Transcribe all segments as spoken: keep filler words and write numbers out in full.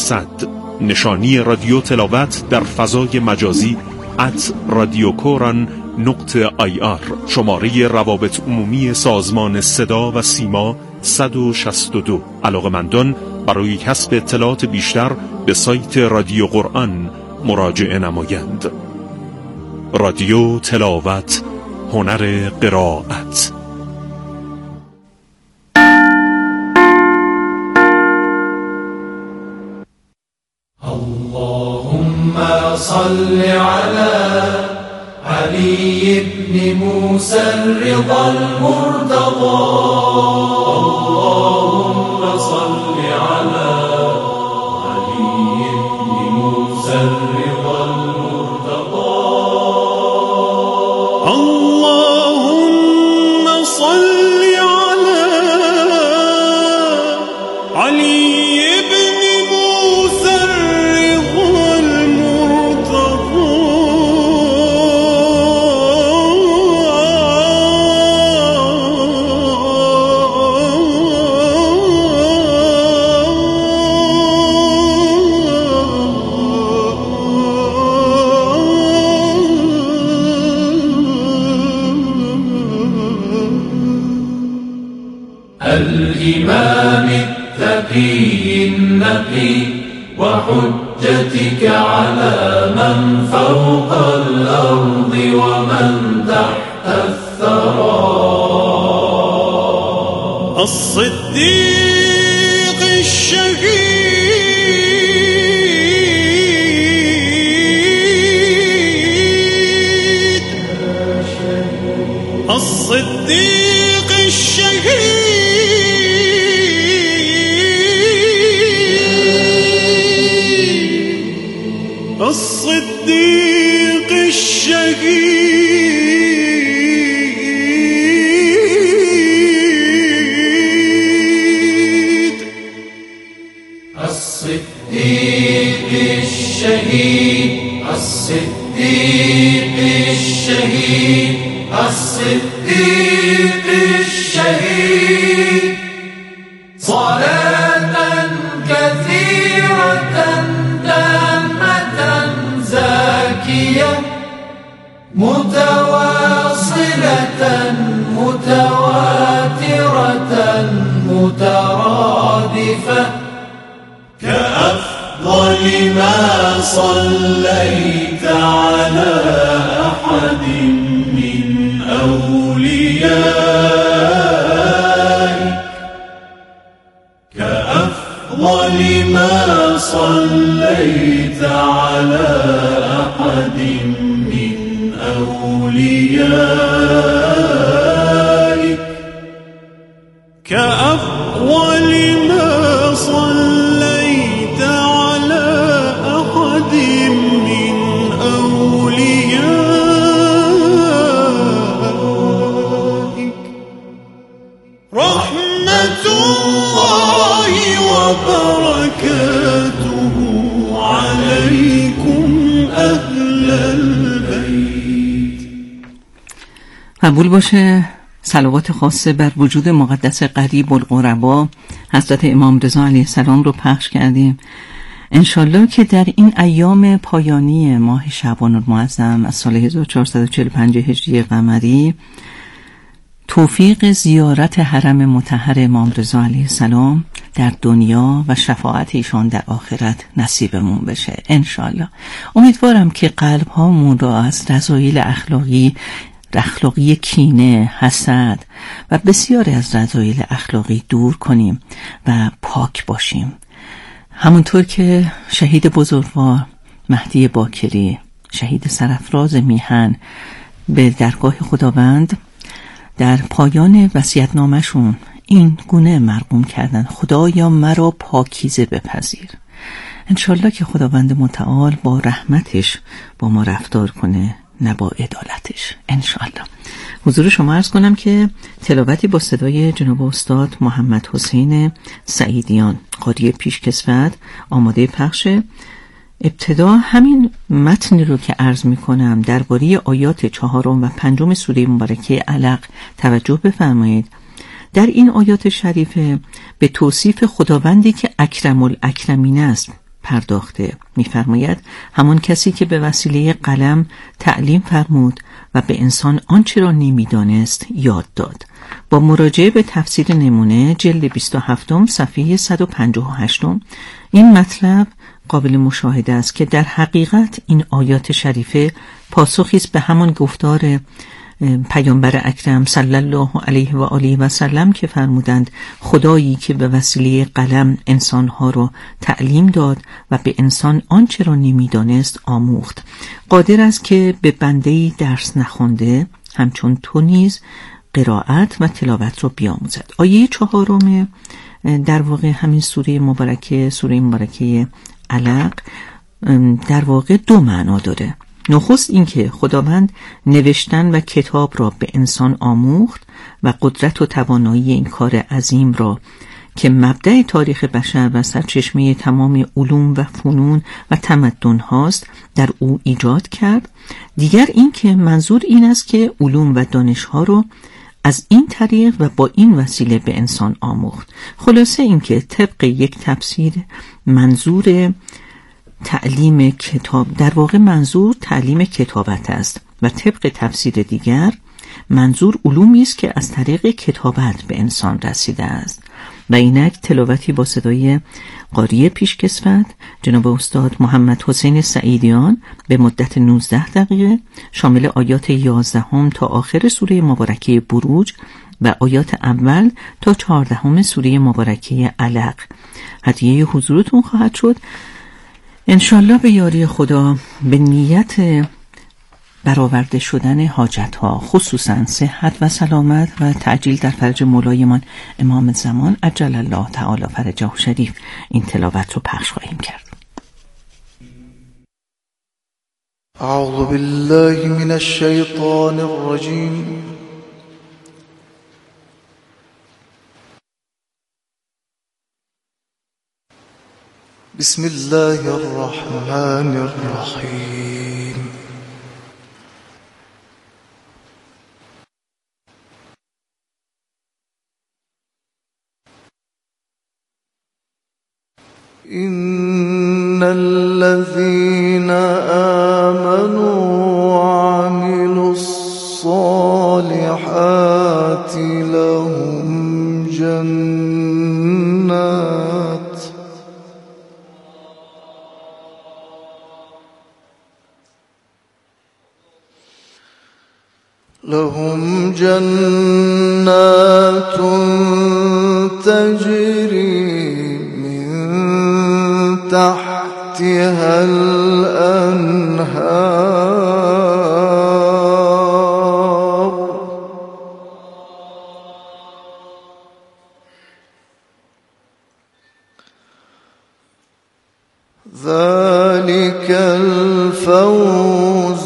صد. نشانی رادیو تلاوت در فضای مجازی ات رادیو کوران نقطه آی آر. شماره روابط عمومی سازمان صدا و سیما صد و شصت و دو. علاقه‌مندان برای کسب اطلاعات بیشتر به سایت رادیو قرآن مراجعه نمایند. رادیو تلاوت، هنر قرائت. اللهم صل على علي بن موسى الرضا المرتضى. اللهم صل على علي بن موسى الرضا المرتضى. اللهم صل على علي الإمام التقي النقي وحجتك على من فوق الأرض ومن تحت الثرى. الصديق الشهيد الصديق الشهيد الصديق الشهيد الصديق الشهيد الصديق الشهيد الصديق الشهيد. صلاة كثيرة تامة زاكية متواصلة متواترة مترادفة كأفضل ما صليت على أحد من أوليائك كأفضل ما صليت على أحد من أوليائك كأفضل ما صليت على أحد من أوليائك. رحمة الله وبركاته عليكم أهل البيت. قبول باشه صلوات خاصه بر وجود مقدس قریب القربا حضرت امام رضا علیه السلام رو پخش کردیم. انشالله که در این ایام پایانی ماه شعبان المعظم از سال هزار و چهارصد و چهل و پنج هجری قمری توفیق زیارت حرم مطهر امام رضا علیه السلام در دنیا و شفاعت ایشان در آخرت نصیبمون بشه انشالله. امیدوارم که قلب هامون را از رذایل اخلاقی اخلاقی کینه، حسد و بسیاری از رذایل اخلاقی دور کنیم و پاک باشیم. همونطور که شهید بزرگوار مهدی باکری، شهید سرافراز میهن به درگاه خداوند در پایان وصیت‌نامه‌شون این گونه مرقوم کردن: خدایا مرا پاکیزه بپذیر. انشالله که خداوند متعال با رحمتش با ما رفتار کنه، نه با عدالتش انشالله. حضور شما عرض کنم که تلاوتی با صدای جناب استاد محمد حسین سعیدیان قاری پیشکسوت آماده پخشه. ابتدا همین متنی رو که عرض می کنم درباره آیات چهارم و پنجم سوره مبارکه علق توجه بفرمایید. در این آیات شریفه به توصیف خداوندی که اکرم الاکرمین است پرداخته. می‌فرماید همان کسی که به وسیله قلم تعلیم فرمود و به انسان آنچه را نمی‌دانست یاد داد. با مراجعه به تفسیر نمونه جلد بیست و هفت صفحه صد و پنجاه و هشت این مطلب قابل مشاهده است که در حقیقت این آیات شریفه پاسخی است به همان گفتار پیامبر اکرم صلی الله علیه و آله و سلم که فرمودند خدایی که به وسیله قلم انسانها را تعلیم داد و به انسان آنچه را نمیدانست آموخت، قادر است که به بنده‌ای درس نخوانده همچون تو نیز قرائت و تلاوت را بیاموزد. آیه چهارم در واقع همین سوره مبارکه سوره مبارکه علق در واقع دو معنا داره. نخست اینکه خداوند نوشتن و کتاب را به انسان آموخت و قدرت و توانایی این کار عظیم را که مبدأ تاریخ بشر و سرچشمه تمام علوم و فنون و تمدن هاست در او ایجاد کرد. دیگر اینکه منظور این است که علوم و دانش ها را از این طریق و با این وسیله به انسان آموخت. خلاصه اینکه طبق یک تفسیر منظور تعلیم کتاب در واقع منظور تعلیم کتابت است و طبق تفسیر دیگر منظور علومی است که از طریق کتابت به انسان رسیده است. و اینک تلاوتی با صدای قاری پیشکسوت جناب استاد محمد حسین سعیدیان به مدت نوزده دقیقه شامل آیات یازدهم تا آخر سوره مبارکه بروج و آیات اول تا چهاردهم سوره مبارکه علق هدیه حضورتون خواهد شد. انشالله به یاری خدا به نیت برآورده شدن حاجت ها خصوصا صحت و سلامت و تعجیل در فرج مولایمان امام زمان عجل الله تعالی فرجه شریف این تلاوت رو پخش خواهیم کرد. اعوذ بالله من الشیطان الرجیم بسم الله الرحمن الرحیم إن الذين آمنوا وعملوا الصالحات لهم جنات لهم جنات تجري تحتها الأنهار ذلك الفوز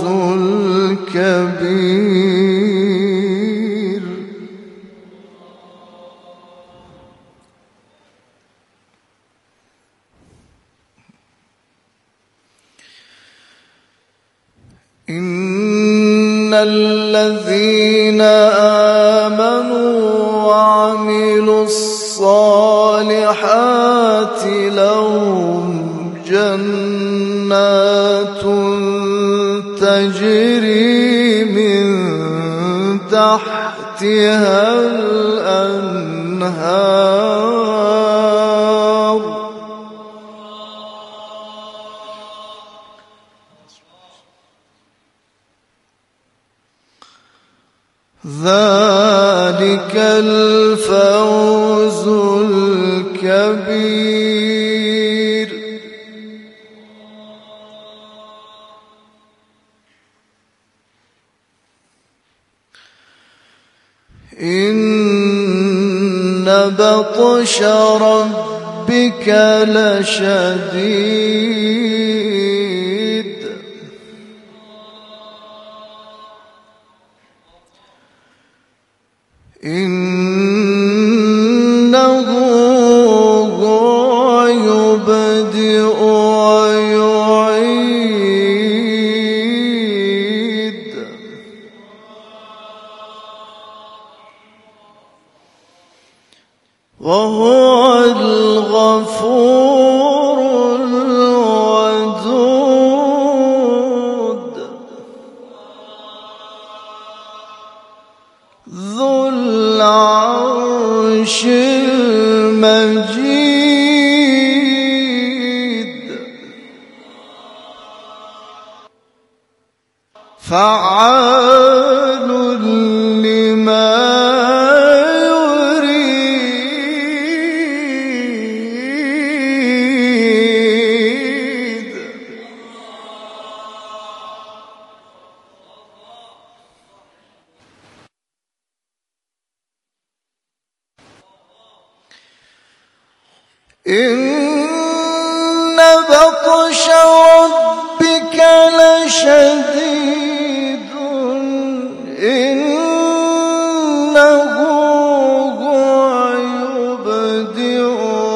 الكبير إن الذين آمنوا وعملوا الصالحات لهم جنات تجري من تحتها الأنهار ذلك الفوز الكبير إن بطش ربك لشديد إنه هو يبدئ ويعيد وهو الغفور الرحيم فعال لما يريد. إن بطش ربك لشديد إنه هو يبدئ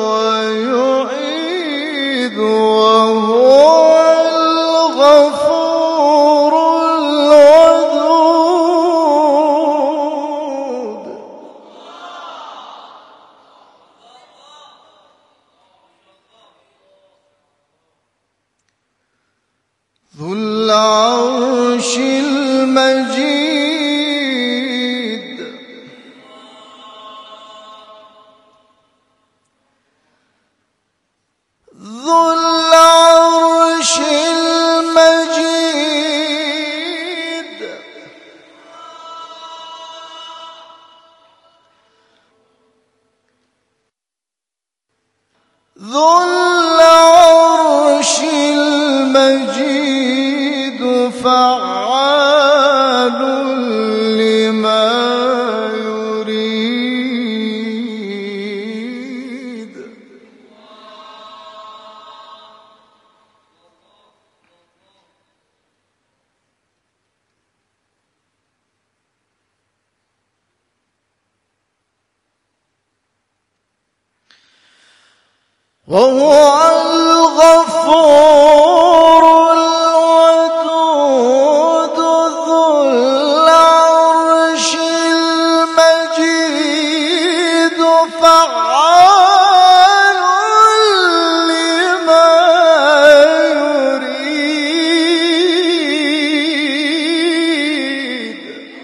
ويعيد وهو الغفور الودود. ذو العرش المجيد ذو العرش المجيد ذو العرش المجيد فعال لما يريد. وهو الغفور الودود ذو العرش المجيد فعال لما يريد.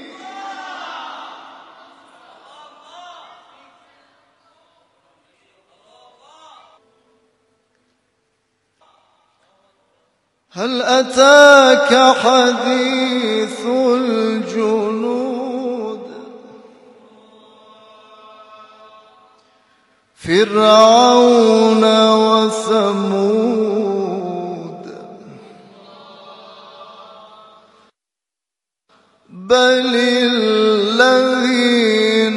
هل أتاك حديث الجنود فرعون وثمود بل الذين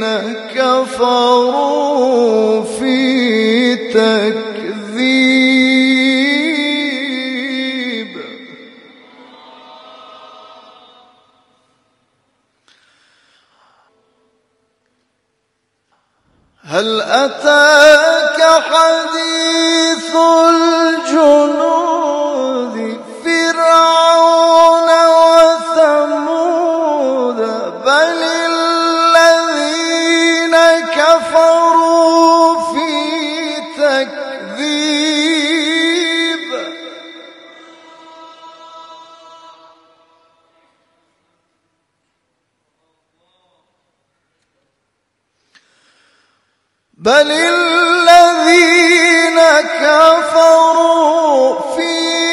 كفروا في تكذيب. هل أتاك حديث الجنود فرعون وثمود بل الذين كفروا في تكذيب. بل الذين كفروا في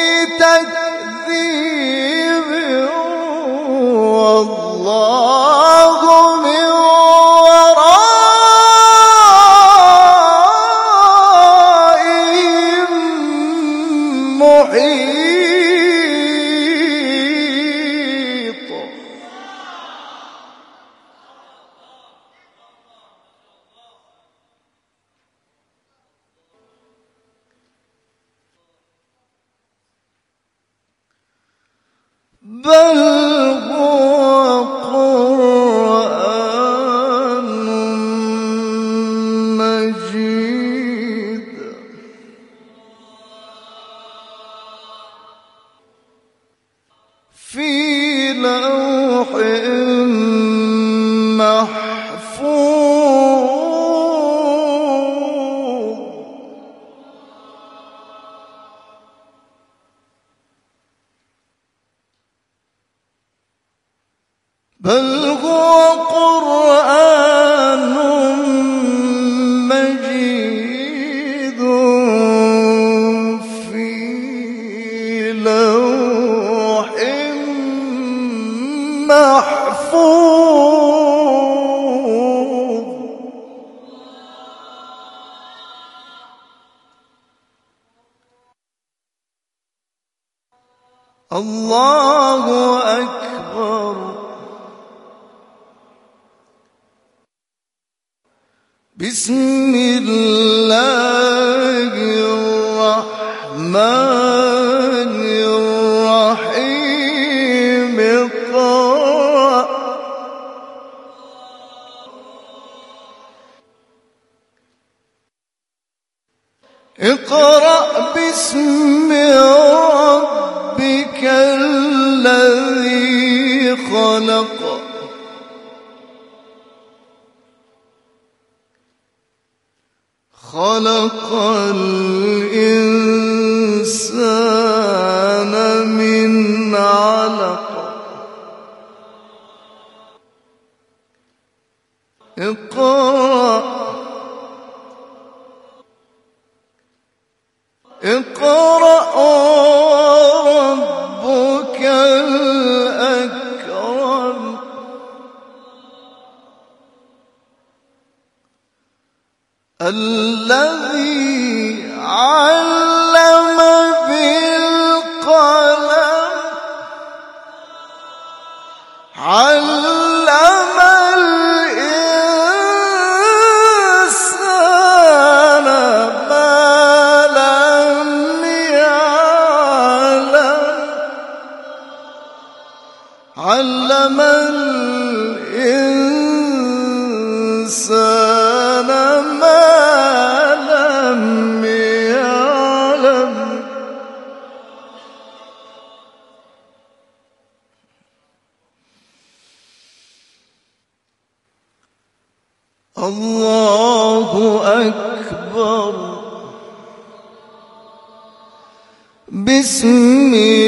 تكذيب والله من ورائهم محيط. بل هو قرآن مجيد في لوح محفوظ. بل هو قرآن مجيد في لوح الله أكبر. بسم الله الرحمن الرحيم. اقرأ اقرأ باسم ربك الذي خلق. خلق الإنسان من علق. اقرأ اقرأ وربك الأكرم. الذي علم بالقلم. علم الإنسان ما لم يعلم. علم الإنسان ما لم يعلم. الله أكبر. بسم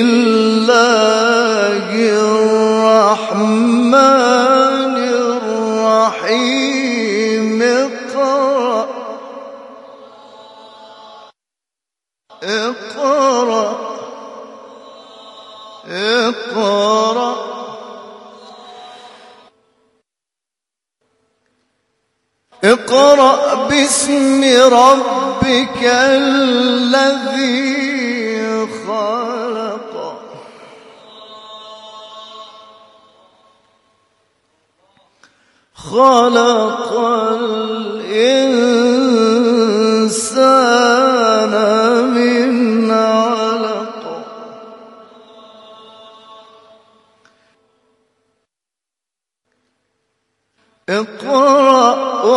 الله الرحمن الرحيم. اقرأ اقرأ اقرأ اقرأ باسم ربك الذي خلق. خلق الإنسان من علق. اقرأ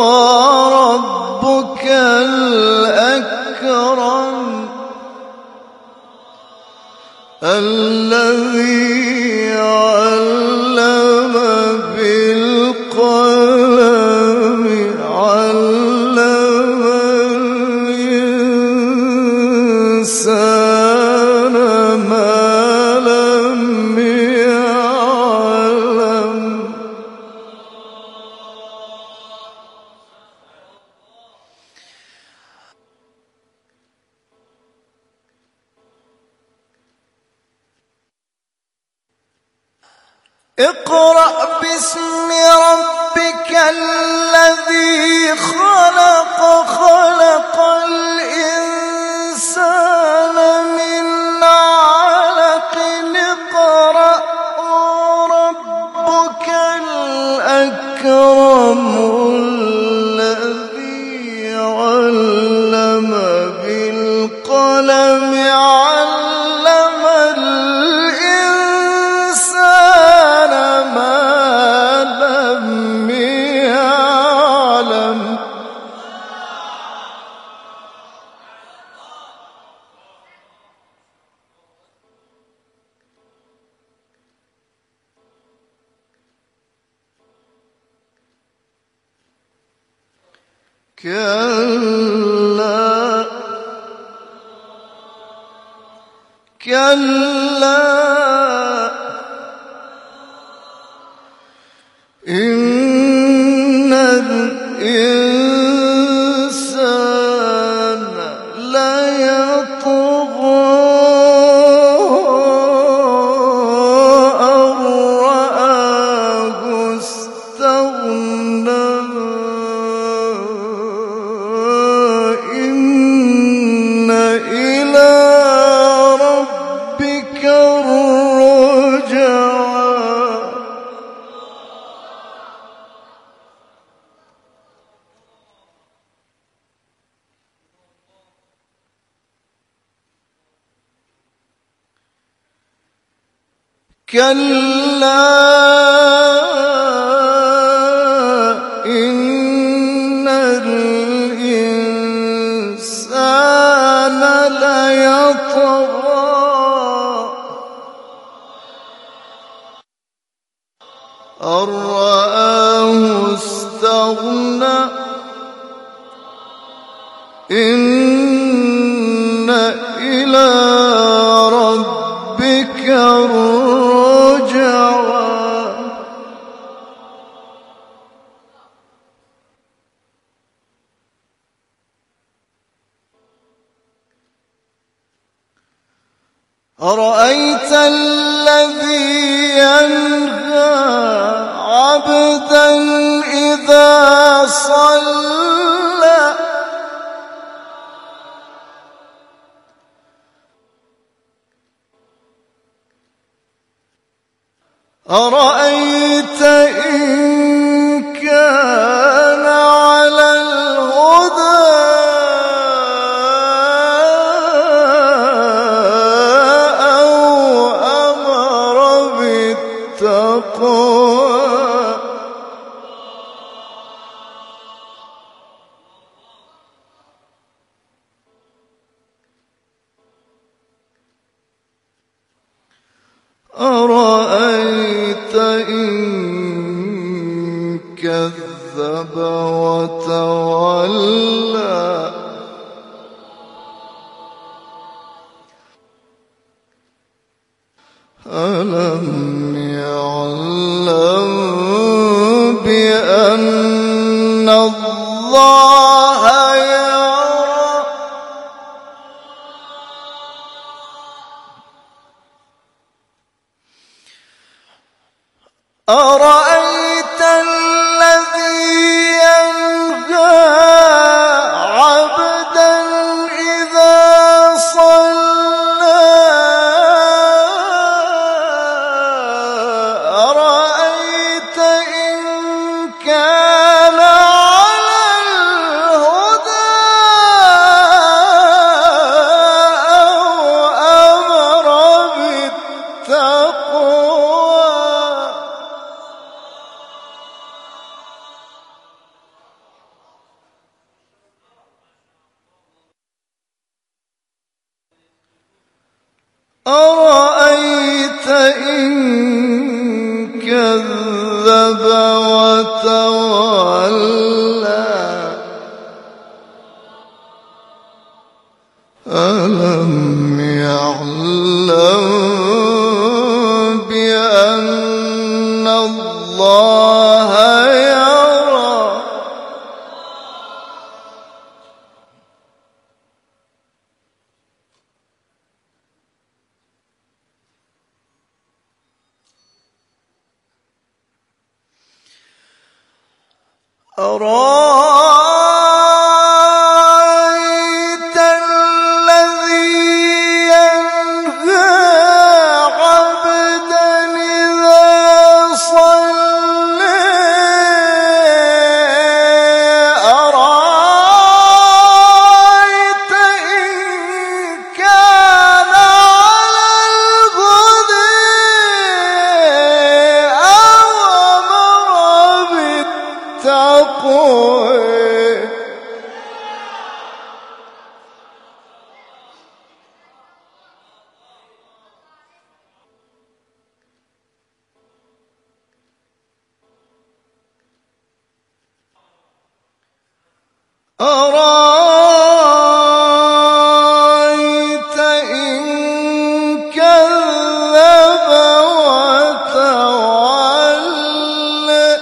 وربك الأكرم. الذي علم بالقلم. علم الإنسان ما لم يعلم. اقرأ باسم ربك الذي خلق. خلق الإنسان من علق. اقرأ وربك الأكرم. الذي علم بالقلم. علم الإنسان ما لم يعلم. كلا كلا إن الإنسان ليطغى أن رآه استغنى. إن إلى ربك الرجعى. كلا إن الإنسان ليطغى أن رآه استغنى إن إلى ربك الرجعى أرأيت الذي ينهى عبدا إذا صلى أرأيت إن كان على الهدى أو أمر بالتقوى أرأيت إن كذب وتولى ألم يعلم بأن الله يرى أرأيت الذي ينهى عبدا إذا صلى أرأيت إن كان على الهدى أو أمر بالتقوى أرأيت إن كذب وتولى ألم يعلم بأن الله يرى أرأيت الذي ينهى عبدا إذا صلى أرأيت إن كان على الهدى أو أمر بالتقوى أرأيت إن كذب وتولى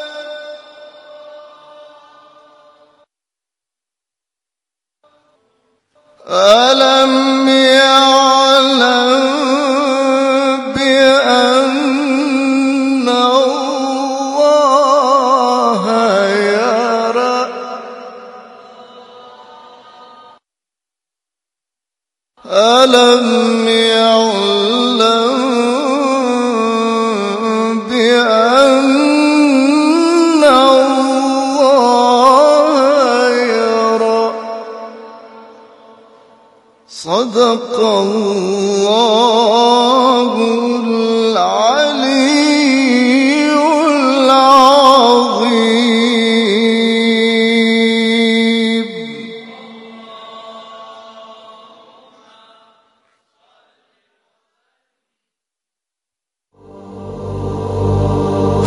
ألم يعلم بأن الله يرى ألم يعلم بأن الله يرى صدق الله العظيم.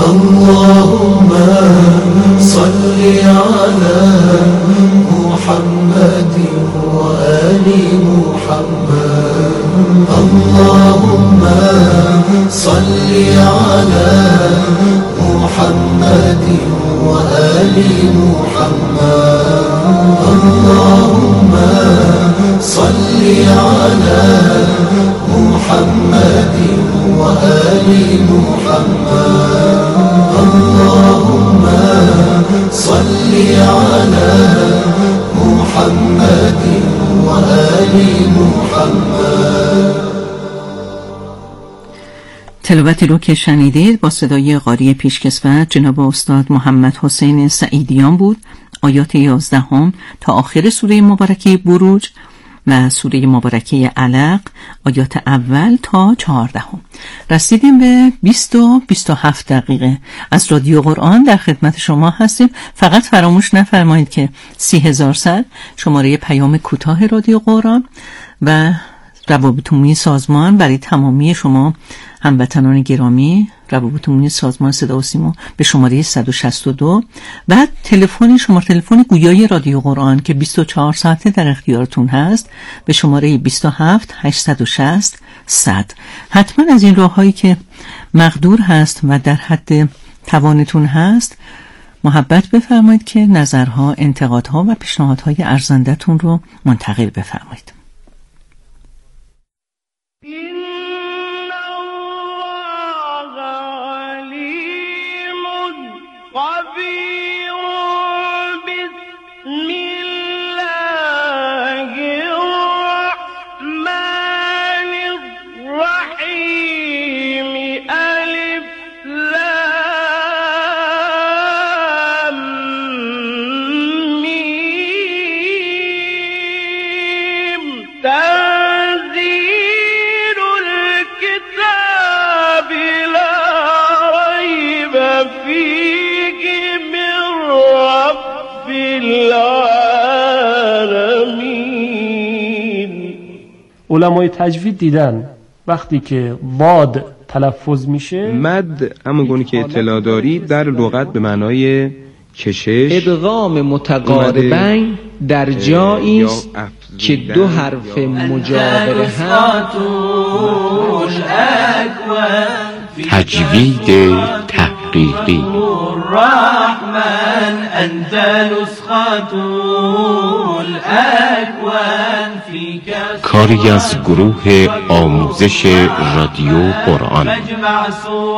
اللهم صل على محمد وآل محمد اللهم صل على محمد وآل محمد اللهم صل على محمد وآل محمد اللهم صل على محمد وآل محمد. تلاوتی رو که شنیدید با صدای قاری پیشکسوت جناب استاد محمد حسین سعیدیان بود. آیات یازدهم تا آخر سوره مبارکه بروج و سوره مبارکه علق آیات اول تا چهاردهم. رسیدیم به بیست و بیست و هفت دقیقه از رادیو قرآن در خدمت شما هستیم. فقط فراموش نفرمایید که سی هزار صد شماره پیام کوتاه رادیو قرآن و روابط عمومی سازمان برای تمامی شما هموطنان گرامی، روابط عمومی سازمان صدا و سیما به شماره صد و شصت و دو. بعد تلفن شماره تلفن گویای رادیو قرآن که بیست و چهار ساعته در اختیارتون هست به شماره بیست و هفت هشتصد و شصت صد. حتما از این راههایی که مقدور هست و در حد توانتون هست محبت بفرمایید که نظرها، انتقادها و پیشنهادهای ارزنده‌تون رو منتقل بفرمایید. علمای تجوید دیدن وقتی که واد تلفظ میشه مد همونگونه که اطلاع داری در لغت به معنای کشش، ادغام متقاربین در جایی است که دو حرف مجاور هم. تجوید تحقیقی الرحمن انت نسخة الاكوان فيك کاری از گروه آموزش رادیو قرآن. مجمع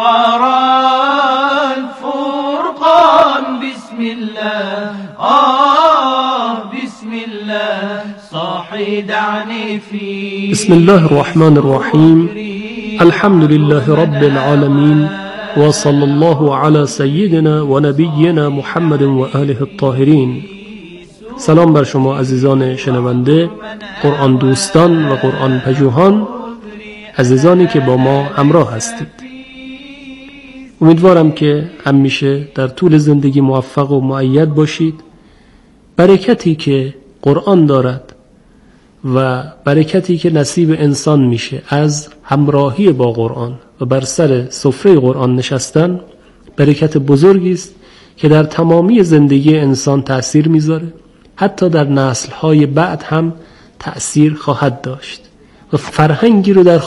سواران فرقان بسم الله آه بسم الله صاحي دعني في بسم الله الرحمن الرحیم الحمد لله رب العالمین و صلی الله علی سیدنا و نبینا محمد و آله الطاهرین. سلام بر شما عزیزان شنونده، قرآن دوستان و قرآن پژوهان، عزیزانی که با ما همراه هستید. امیدوارم که همیشه در طول زندگی موفق و مؤید باشید. برکتی که قرآن دارد و برکتی که نصیب انسان میشه از همراهی با قرآن و بر سر سفره قرآن نشستن برکت بزرگی است که در تمامی زندگی انسان تأثیر میذاره، حتی در نسل‌های بعد هم تأثیر خواهد داشت و فرهنگی رو در